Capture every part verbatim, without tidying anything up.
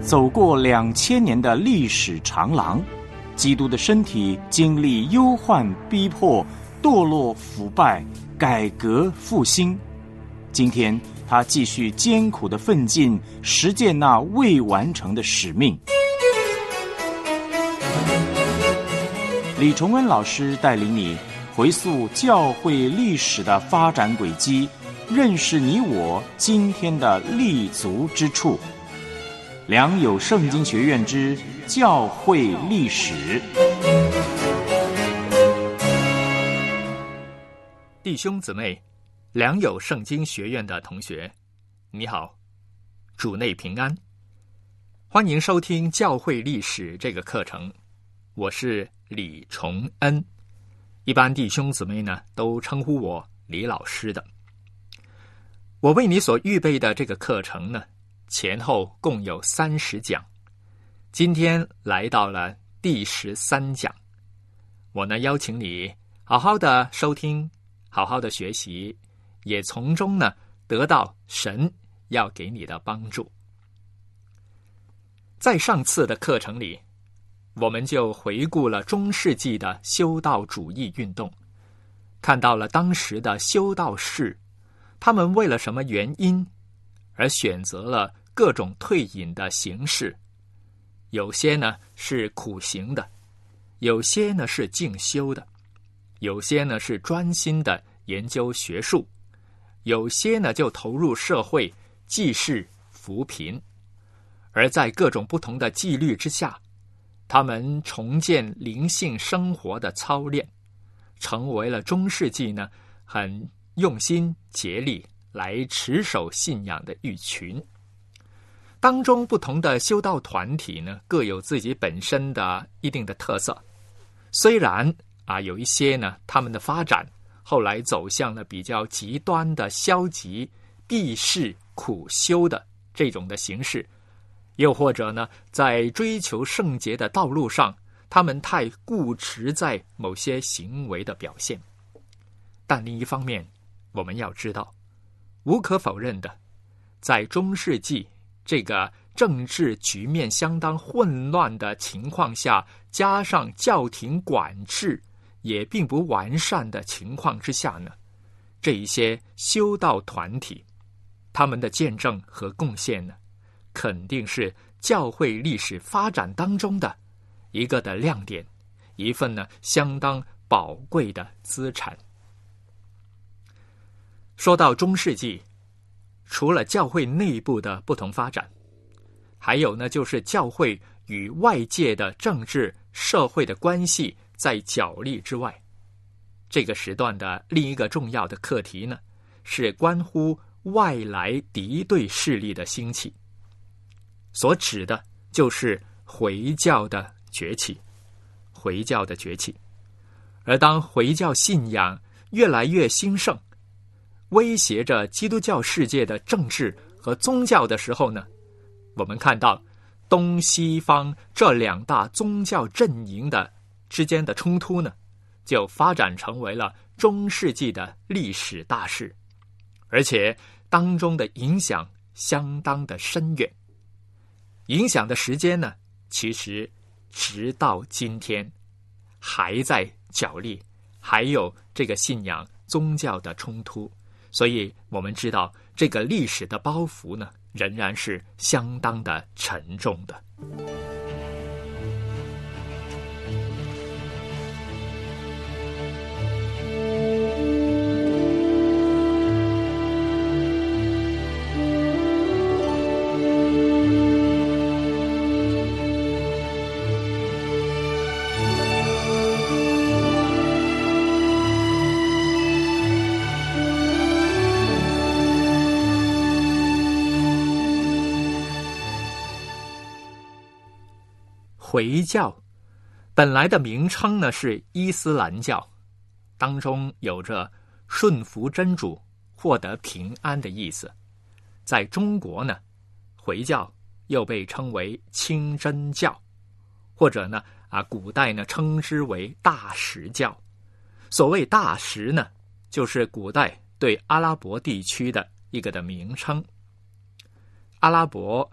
走过两千年的历史长廊，基督的身体经历忧患逼迫、堕落腐败、改革复兴。今天他继续艰苦的奋进，实践那未完成的使命。李崇恩老师带领你回溯教会历史的发展轨迹，认识你我今天的立足之处。良友圣经学院之教会历史。 弟兄姊妹，良友圣经学院的同学，你好，主内平安，欢迎收听教会历史这个课程。我是李崇恩，一般弟兄姊妹呢都称呼我李老师的。我为你所预备的这个课程呢，前后共有三十讲，今天来到了第十三讲。我呢邀请你好好的收听，好好的学习，也从中呢得到神要给你的帮助。在上次的课程里，我们就回顾了中世纪的修道主义运动，看到了当时的修道士，他们为了什么原因而选择了各种退隐的形式。有些呢是苦行的，有些呢是静修的，有些呢是专心的研究学术，有些呢就投入社会济世扶贫。而在各种不同的纪律之下，他们重建灵性生活的操练，成为了中世纪呢很用心竭力来持守信仰的一群。当中不同的修道团体呢，各有自己本身的一定的特色。虽然啊有一些呢，他们的发展后来走向了比较极端的消极、避世、苦修的这种的形式，又或者呢，在追求圣洁的道路上，他们太固执在某些行为的表现。但另一方面，我们要知道，无可否认的，在中世纪这个政治局面相当混乱的情况下，加上教廷管制也并不完善的情况之下呢，这一些修道团体，他们的见证和贡献呢，肯定是教会历史发展当中的一个的亮点，一份呢相当宝贵的资产。说到中世纪，除了教会内部的不同发展，还有呢就是教会与外界的政治社会的关系在角力之外。这个时段的另一个重要的课题呢，是关乎外来敌对势力的兴起，所指的就是回教的崛起。回教的崛起，而当回教信仰越来越兴盛，威胁着基督教世界的政治和宗教的时候呢，我们看到东西方这两大宗教阵营的之间的冲突呢，就发展成为了中世纪的历史大事，而且当中的影响相当的深远。影响的时间呢，其实直到今天还在角力，还有这个信仰宗教的冲突。所以我们知道这个历史的包袱呢，仍然是相当的沉重的。回教本来的名称呢是伊斯兰教，当中有着顺服真主、获得平安的意思。在中国呢，回教又被称为清真教，或者呢啊，古代呢称之为大食教。所谓大食呢，就是古代对阿拉伯地区的一个的名称。阿拉伯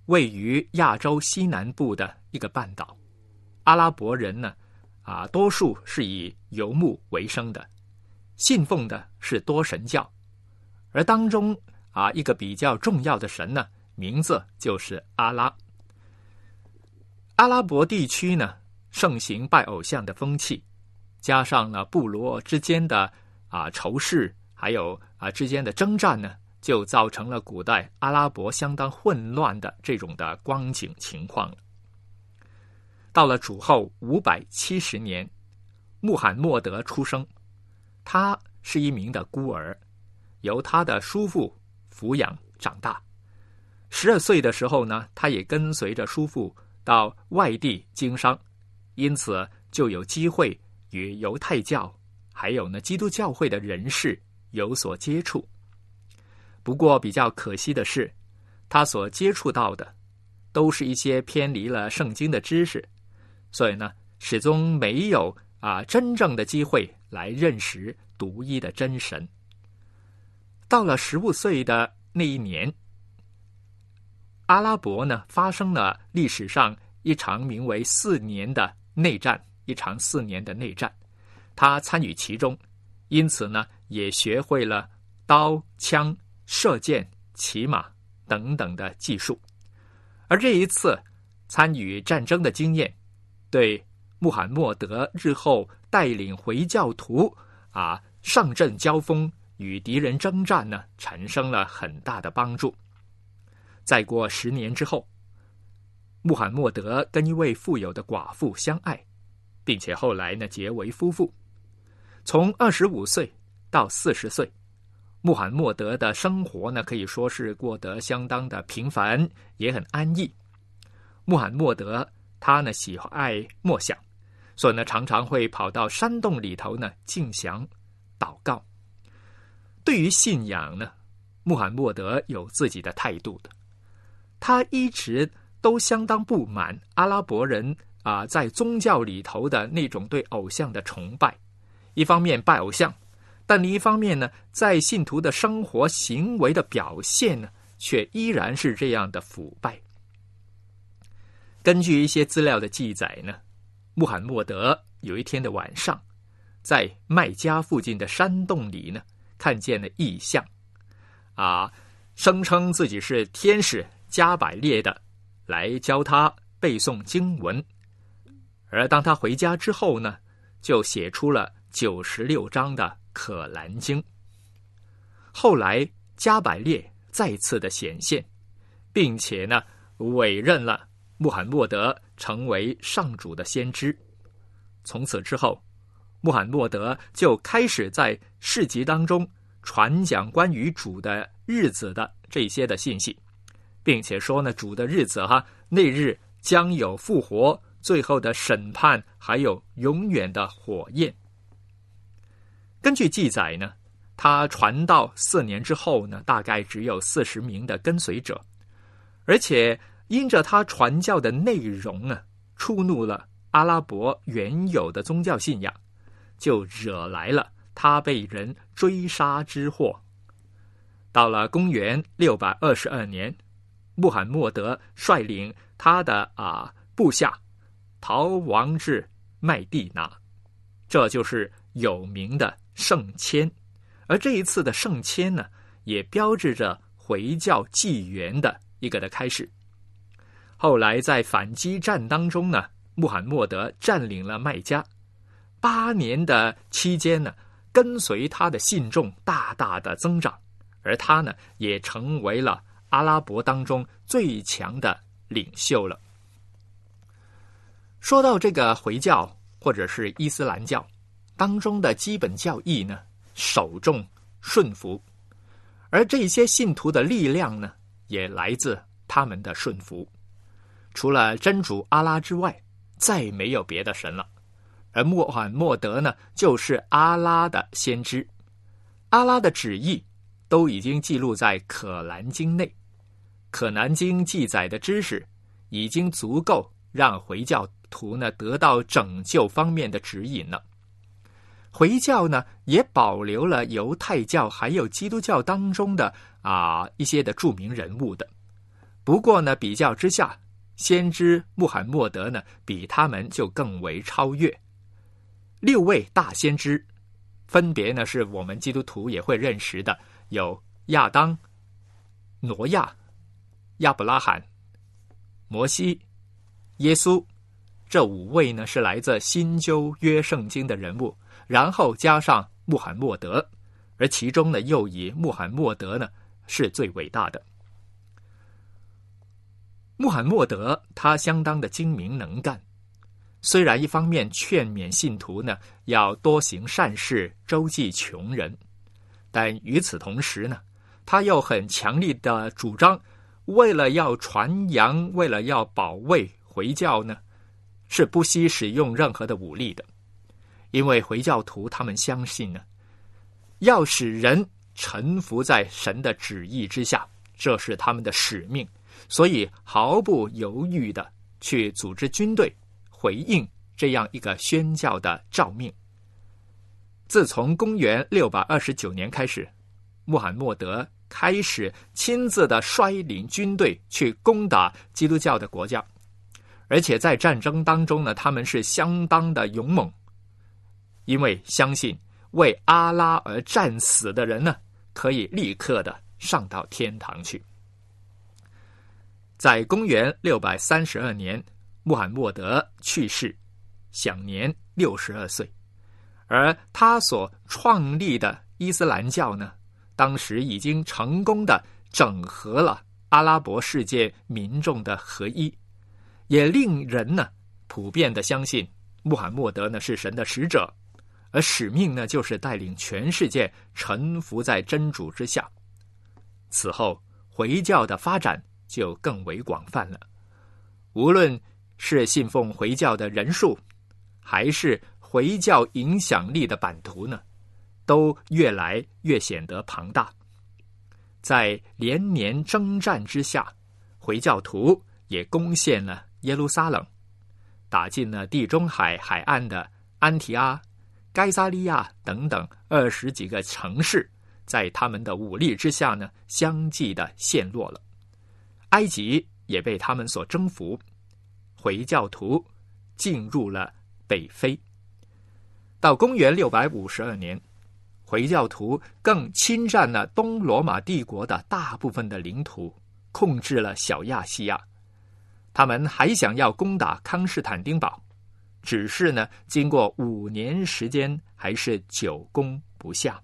位于亚洲西南部的一个半岛。阿拉伯人呢，啊，多数是以游牧为生的，信奉的是多神教，而当中啊一个比较重要的神呢，名字就是阿拉。阿拉伯地区呢，盛行拜偶像的风气，加上了部落之间的啊仇视，还有啊之间的征战呢，就造成了古代阿拉伯相当混乱的这种的光景情况了。到了主后五百七十年，穆罕默德出生，他是一名的孤儿，由他的叔父抚养长大。十二岁的时候呢，他也跟随着叔父到外地经商，因此就有机会与犹太教还有呢基督教会的人士有所接触。不过比较可惜的是，他所接触到的都是一些偏离了圣经的知识，所以呢始终没有啊真正的机会来认识独一的真神。到了十五岁的那一年，阿拉伯呢发生了历史上一场名为四年的内战，一场四年的内战，他参与其中，因此呢也学会了刀、枪、射箭、骑马等等的技术。而这一次参与战争的经验，对穆罕默德日后带领回教徒啊上阵交锋与敌人征战呢，产生了很大的帮助。再过十年之后，穆罕默德跟一位富有的寡妇相爱，并且后来呢结为夫妇。从二十五岁到四十岁，穆罕默德的生活呢可以说是过得相当的平凡，也很安逸。穆罕默德他呢喜爱默想，所以呢常常会跑到山洞里头呢静想祷告。对于信仰呢，穆罕默德有自己的态度的。他一直都相当不满阿拉伯人啊在宗教里头的那种对偶像的崇拜，一方面拜偶像，但另一方面呢，在信徒的生活行为的表现呢，却依然是这样的腐败。根据一些资料的记载呢，穆罕默德有一天的晚上，在麦加附近的山洞里呢，看见了异象，啊，声称自己是天使加百列的，来教他背诵经文。而当他回家之后呢，就写出了九十六章的可兰经。后来加百列再次的显现，并且呢委任了穆罕默德成为上主的先知。从此之后，穆罕默德就开始在市集当中传讲关于主的日子的这些的信息，并且说呢，主的日子哈，那日将有复活、最后的审判，还有永远的火焰。根据记载呢，他传道四年之后呢，大概只有四十名的跟随者，而且因着他传教的内容啊，触怒了阿拉伯原有的宗教信仰，就惹来了他被人追杀之祸。到了公元六百二十二年，穆罕默德率领他的啊部下逃亡至麦地那，这就是有名的圣签。而这一次的圣签呢，也标志着回教纪元的一个的开始。后来在反击战当中呢，穆罕默德占领了麦加，八年的期间呢，跟随他的信众大大的增长，而他呢也成为了阿拉伯当中最强的领袖了。说到这个回教或者是伊斯兰教当中的基本教义呢，首重顺服，而这些信徒的力量呢，也来自他们的顺服。除了真主阿拉之外，再没有别的神了。而穆罕默德呢，就是阿拉的先知，阿拉的旨意都已经记录在可兰经内。可兰经记载的知识已经足够让回教徒呢得到拯救方面的指引了。回教呢也保留了犹太教还有基督教当中的啊一些的著名人物的， 不过呢，比较之下，先知穆罕默德呢，比他们就更为超越。六位大先知，分别呢是我们基督徒也会认识的，有亚当、挪亚、亚伯拉罕、摩西、耶稣。这五位呢是来自新旧约圣经的人物，然后加上穆罕默德，而其中呢又以穆罕默德呢是最伟大的。穆罕默德他相当的精明能干，虽然一方面劝勉信徒呢要多行善事，周济穷人，但与此同时呢，他又很强力的主张，为了要传扬，为了要保卫回教呢，是不惜使用任何的武力的。因为回教徒他们相信呢，要使人臣服在神的旨意之下，这是他们的使命，所以毫不犹豫的去组织军队回应这样一个宣教的诏命。自从公元六百二十九年开始，穆罕默德开始亲自的率领军队去攻打基督教的国家，而且在战争当中呢，他们是相当的勇猛，因为相信为阿拉而战死的人呢，可以立刻的上到天堂去。在公元六百三十二年，穆罕默德去世，享年六十二岁。而他所创立的伊斯兰教呢，当时已经成功的整合了阿拉伯世界民众的合一，也令人呢普遍的相信穆罕默德呢是神的使者，而使命呢就是带领全世界臣服在真主之下。此后回教的发展就更为广泛了，无论是信奉回教的人数，还是回教影响力的版图呢，都越来越显得庞大。在连年征战之下，回教徒也攻陷了耶路撒冷，打进了地中海海岸的安提阿、该萨利亚等等二十几个城市，在他们的武力之下呢，相继的陷落了。埃及也被他们所征服，回教徒进入了北非。到公元六百五十二年，回教徒更侵占了东罗马帝国的大部分的领土，控制了小亚细亚。他们还想要攻打康士坦丁堡，只是呢，经过五年时间，还是久攻不下。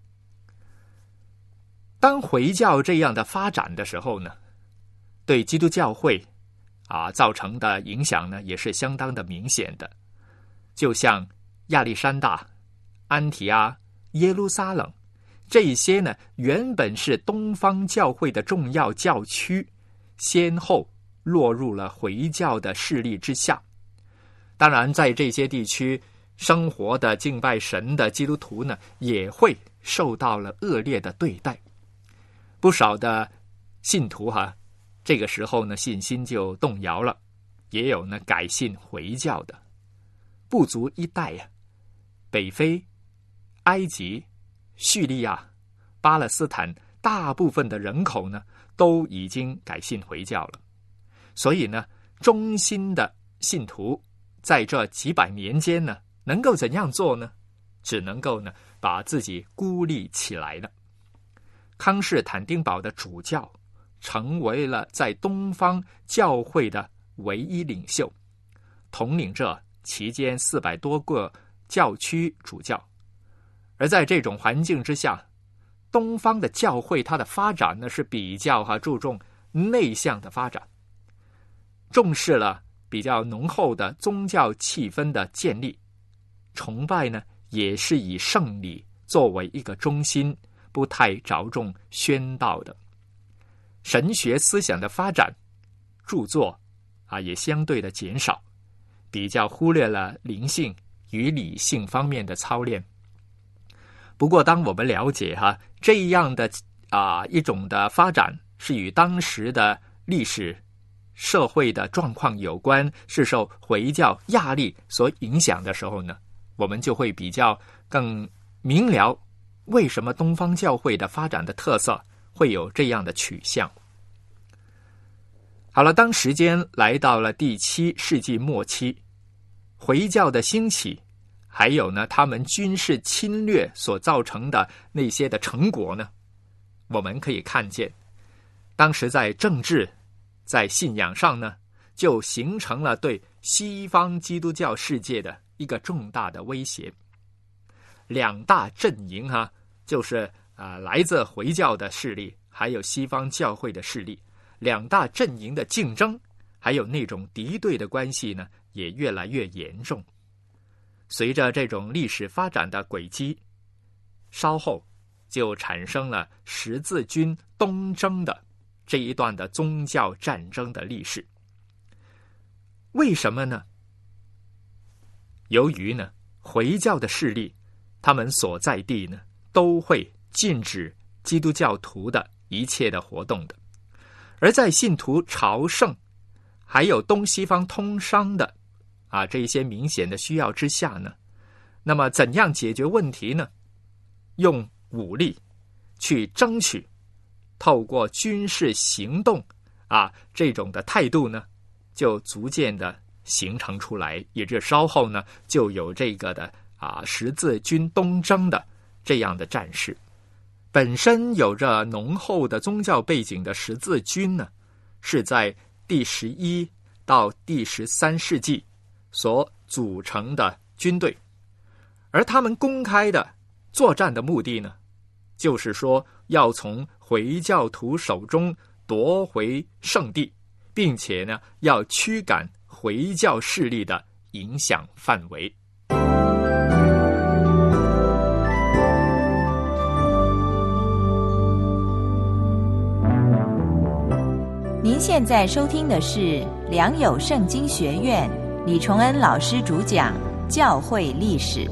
当回教这样的发展的时候呢，对基督教会啊造成的影响呢，也是相当的明显的。就像亚历山大、安提阿、耶路撒冷这些呢，原本是东方教会的重要教区，先后落入了回教的势力之下。当然，在这些地区生活的敬拜神的基督徒呢，也会受到了恶劣的对待。不少的信徒哈，这个时候呢，信心就动摇了，也有呢改信回教的。不足一代呀、啊，北非、埃及、叙利亚、巴勒斯坦大部分的人口呢，都已经改信回教了。所以呢，忠心的信徒在这几百年间呢，能够怎样做呢？只能够呢，把自己孤立起来了。康士坦丁堡的主教成为了在东方教会的唯一领袖，统领着期间四百多个教区主教。而在这种环境之下，东方的教会它的发展呢是比较哈注重内向的发展，重视了比较浓厚的宗教气氛的建立，崇拜呢也是以圣礼作为一个中心，不太着重宣道的。神学思想的发展，著作啊也相对的减少，比较忽略了灵性与理性方面的操练。不过当我们了解哈这样的啊一种的发展是与当时的历史社会的状况有关，是受回教压力所影响的时候呢，我们就会比较更明了为什么东方教会的发展的特色会有这样的取向。 好了，当时间来到了第七世纪末期，回教的兴起，还有呢他们军事侵略所造成的那些的成果呢，我们可以看见，当时在政治、在信仰上呢，就形成了对西方基督教世界的一个重大的威胁。两大阵营哈、啊，就是啊、呃、来自回教的势力，还有西方教会的势力，两大阵营的竞争，还有那种敌对的关系呢，也越来越严重。随着这种历史发展的轨迹，稍后就产生了十字军东征的这一段的宗教战争的历史。为什么呢？由于呢回教的势力，他们所在地呢都会禁止基督教徒的一切的活动的，而在信徒朝圣还有东西方通商的啊这一些明显的需要之下呢，那么怎样解决问题呢？用武力去争取，透过军事行动啊这种的态度呢，就逐渐的形成出来，也就是稍后呢就有这个的啊十字军东征的这样的战事。本身有着浓厚的宗教背景的十字军呢，是在第十一到第十三世纪所组成的军队，而他们公开的作战的目的呢，就是说要从回教徒手中夺回圣地，并且呢要驱赶回教势力的影响范围。 您现在收听的是良友圣经学院李崇恩老师主讲教会历史。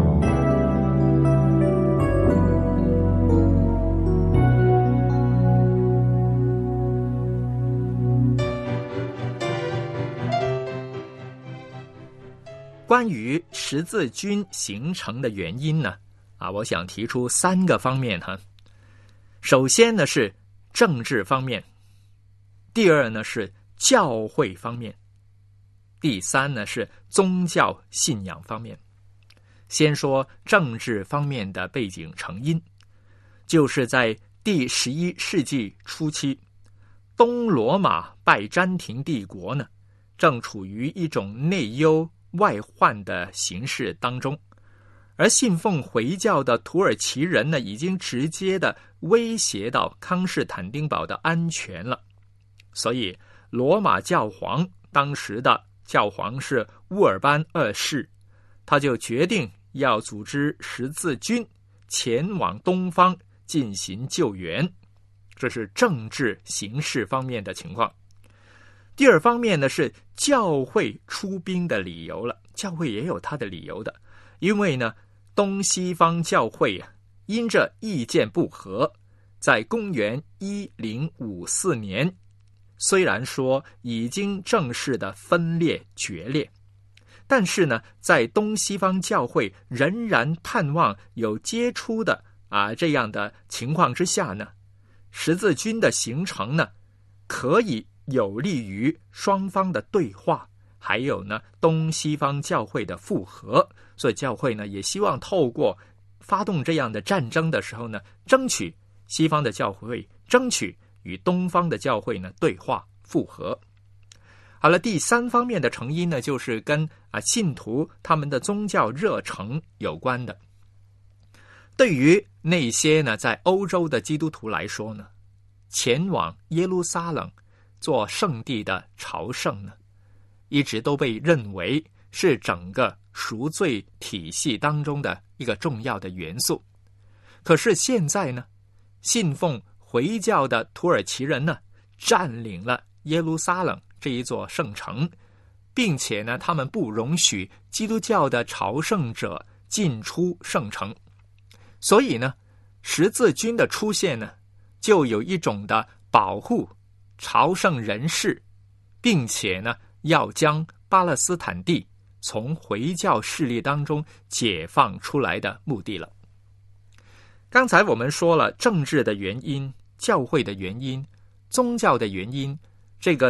关于十字军形成的原因呢，啊，我想提出三个方面哈。首先呢是政治方面，第二呢是教会方面，第三呢是宗教信仰方面。先说政治方面的背景成因，就是在第十一世纪初期，东罗马拜占庭帝国呢，正处于一种内忧外患的形势当中，而信奉回教的土耳其人呢，已经直接的威胁到康士坦丁堡的安全了。所以罗马教皇，当时的教皇是乌尔班二世，他就决定要组织十字军前往东方进行救援。这是政治形势方面的情况。第二方面呢是教会出兵的理由了，教会也有它的理由的，因为呢东西方教会啊，因着意见不合，在公元一零五四年，虽然说已经正式的分裂决裂，但是呢在东西方教会仍然盼望有接触的啊这样的情况之下呢，十字军的形成呢可以有利于双方的对话，还有呢东西方教会的复合。所以教会呢也希望透过发动这样的战争的时候呢，争取西方的教会争取与东方的教会呢对话复合。好了，第三方面的成因呢，就是跟啊信徒他们的宗教热诚有关的。对于那些呢在欧洲的基督徒来说呢，前往耶路撒冷做圣地的朝圣呢，一直都被认为是整个赎罪体系当中的一个重要的元素。可是现在呢，信奉回教的土耳其人呢，占领了耶路撒冷这一座圣城，并且呢，他们不容许基督教的朝圣者进出圣城。所以呢，十字军的出现呢，就有一种的保护朝圣人士，并且呢，要将巴勒斯坦地从回教势力当中解放出来的目的了。刚才我们说了政治的原因、教会的原因、宗教的原因，这个呢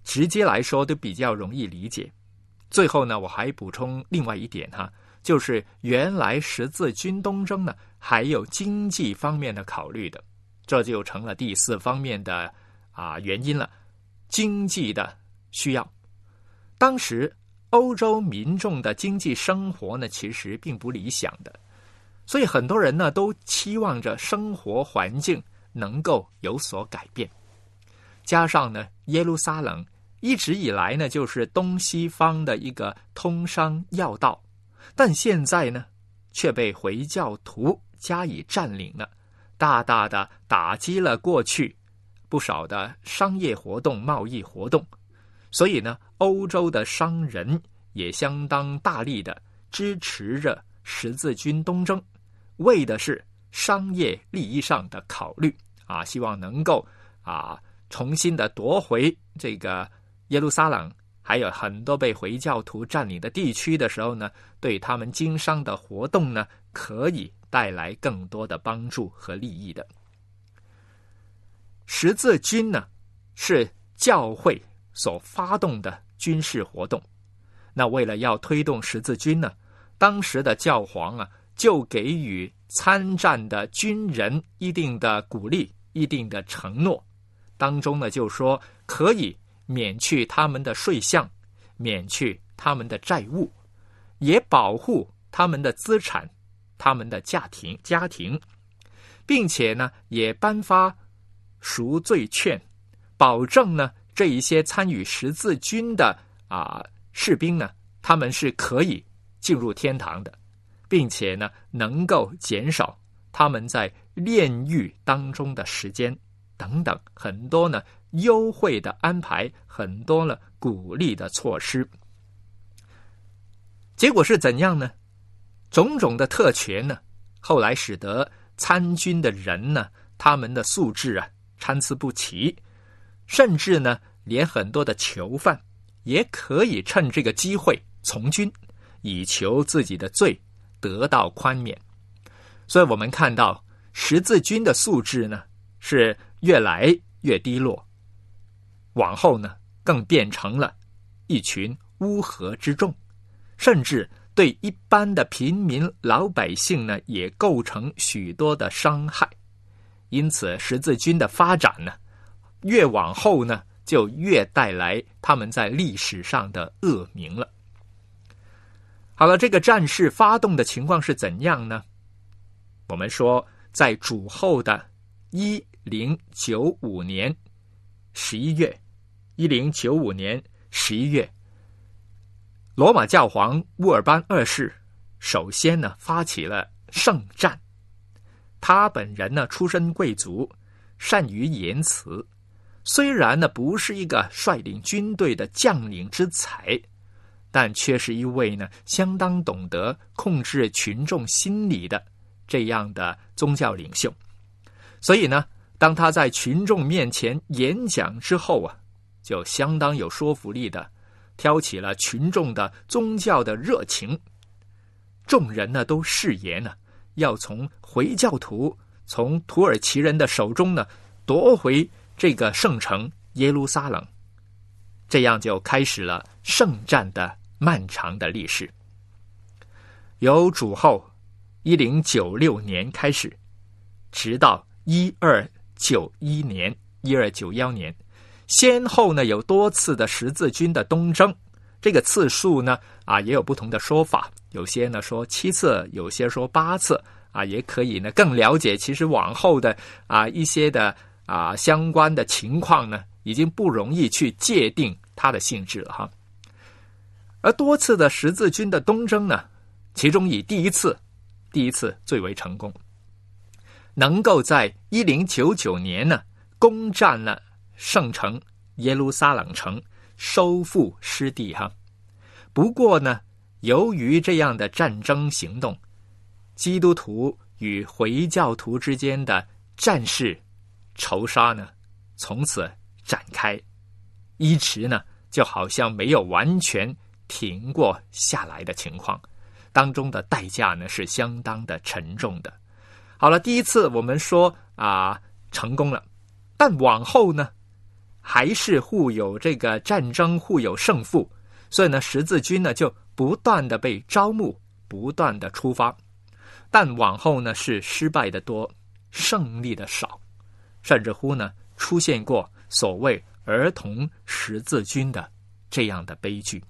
直接来说都比较容易理解。最后呢，我还补充另外一点哈，就是原来十字军东征呢还有经济方面的考虑的，这就成了第四方面的啊原因了，经济的需要。当时欧洲民众的经济生活呢，其实并不理想的，所以很多人呢都期望着生活环境能够有所改变。加上呢，耶路撒冷一直以来呢就是东西方的一个通商要道，但现在呢却被回教徒加以占领了，大大的打击了过去不少的商业活动、贸易活动。所以呢，欧洲的商人也相当大力的支持着十字军东征，为的是商业利益上的考虑啊，希望能够啊重新的夺回这个耶路撒冷，还有很多被回教徒占领的地区的时候呢，对他们经商的活动呢，可以带来更多的帮助和利益的。十字军呢，是教会所发动的军事活动。那为了要推动十字军呢，当时的教皇啊，就给予参战的军人一定的鼓励、一定的承诺。当中呢，就说可以免去他们的税项，免去他们的债务，也保护他们的资产、他们的家庭家庭，并且呢，也颁发赎罪券，保证呢这一些参与十字军的啊士兵呢，他们是可以进入天堂的，并且呢，能够减少他们在炼狱当中的时间等等，很多呢优惠的安排，很多呢鼓励的措施。结果是怎样呢？种种的特权呢，后来使得参军的人呢，他们的素质啊参差不齐，甚至呢，连很多的囚犯也可以趁这个机会从军，以求自己的罪得到宽免。所以我们看到十字军的素质呢，是越来越低落，往后呢，更变成了一群乌合之众，甚至对一般的平民老百姓呢，也构成许多的伤害。因此，十字军的发展呢，越往后呢，就越带来他们在历史上的恶名了。好了，这个战事发动的情况是怎样呢？我们说，在主后的一零九五年十一月，一零九五年十一月，罗马教皇乌尔班二世首先呢发起了圣战。他本人呢出身贵族，善于言辞，虽然呢不是一个率领军队的将领之才，但却是一位呢相当懂得控制群众心理的这样的宗教领袖。所以呢，当他在群众面前演讲之后啊，就相当有说服力的挑起了群众的宗教的热情。众人呢都誓言呢，要从回教徒、从土耳其人的手中呢夺回这个圣城耶路撒冷。这样就开始了圣战的漫长的历史。由主后一零九六年开始，直到一二九一年、一二九一年，先后呢有多次的十字军的东征。这个次数呢啊也有不同的说法，有些呢说七次，有些说八次啊，也可以呢更了解其实往后的啊一些的啊相关的情况呢，已经不容易去界定它的性质了哈。而多次的十字军的东征呢，其中以第一次第一次最为成功，能够在一零九九年呢攻占了圣城耶路撒冷城，收复失地哈。不过呢，由于这样的战争行动，基督徒与回教徒之间的战事仇杀呢，从此展开，一直呢就好像没有完全停过下来的情况，当中的代价呢是相当的沉重的。好了，第一次我们说啊成功了，但往后呢还是互有这个战争，互有胜负，所以呢，十字军呢就不断的被招募，不断的出发，但往后呢是失败的多，胜利的少，甚至乎呢出现过所谓儿童十字军的这样的悲剧。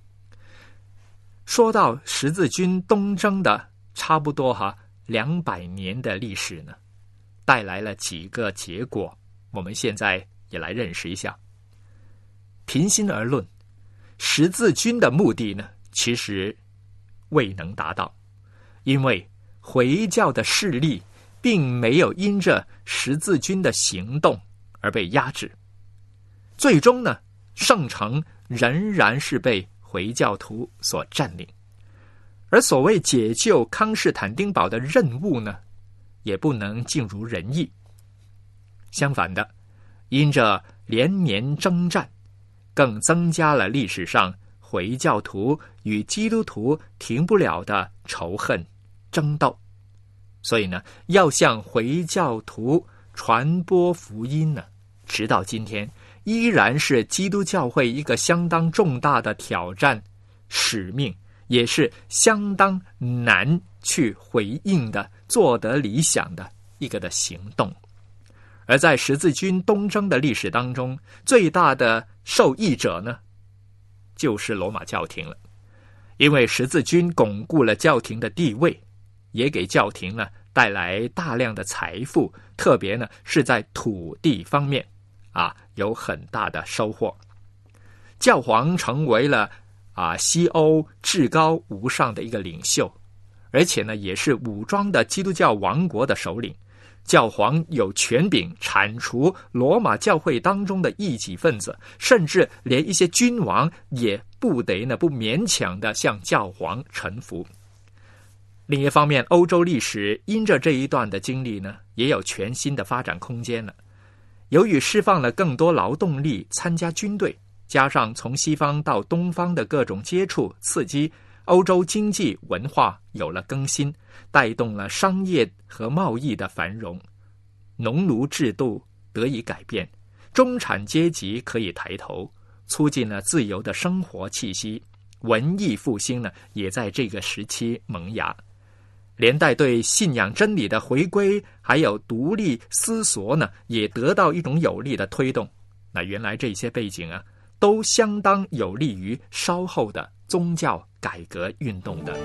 说到十字军东征的差不多哈两百年的历史呢，带来了几个结果，我们现在也来认识一下。平心而论，十字军的目的呢，其实未能达到，因为回教的势力并没有因着十字军的行动而被压制，最终呢，圣城仍然是被回教徒所占领。而所谓解救康士坦丁堡的任务呢，也不能尽如人意。相反的，因着连年征战，更增加了历史上回教徒与基督徒停不了的仇恨争斗。所以呢，要向回教徒传播福音呢，直到今天依然是基督教会一个相当重大的挑战使命，也是相当难去回应的，做得理想的一个的行动。而在十字军东征的历史当中，最大的受益者呢，就是罗马教廷了。因为十字军巩固了教廷的地位，也给教廷呢带来大量的财富，特别呢是在土地方面啊有很大的收获。教皇成为了啊西欧至高无上的一个领袖，而且呢也是武装的基督教王国的首领。教皇有权柄铲除罗马教会当中的异己分子，甚至连一些君王也不得呢不勉强的向教皇臣服。另一方面，欧洲历史因着这一段的经历呢，也有全新的发展空间了。由于释放了更多劳动力参加军队，加上从西方到东方的各种接触刺激，欧洲经济文化有了更新，带动了商业和贸易的繁荣，农奴制度得以改变，中产阶级可以抬头，促进了自由的生活气息，文艺复兴呢也在这个时期萌芽，连带对信仰真理的回归还有独立思索呢也得到一种有力的推动。那原来这些背景啊都相当有利于稍后的宗教改革运动的。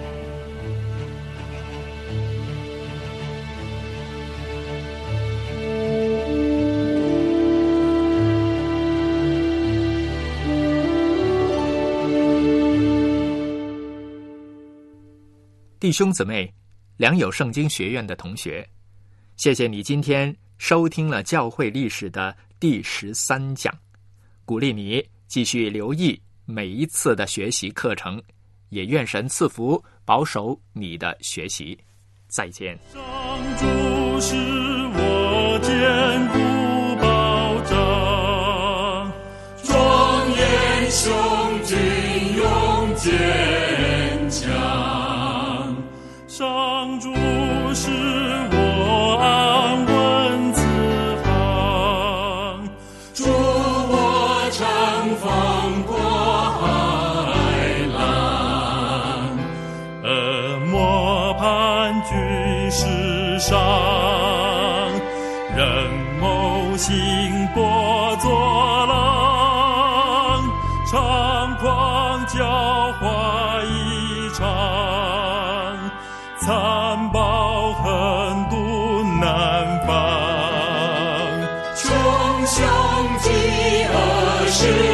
弟兄姊妹，良友圣经学院的同学，谢谢你今天收听了教会历史的第十三讲，鼓励你继续留意每一次的学习课程，也愿神赐福保守你的学习。再见。 上主是我坚固保障，庄严雄军勇坚强，上主是我安稳自航，助我乘风过海浪，恶魔盘踞世上，人谋心波作浪，猖狂狡猾异常，残暴狠毒难防，穷凶极恶是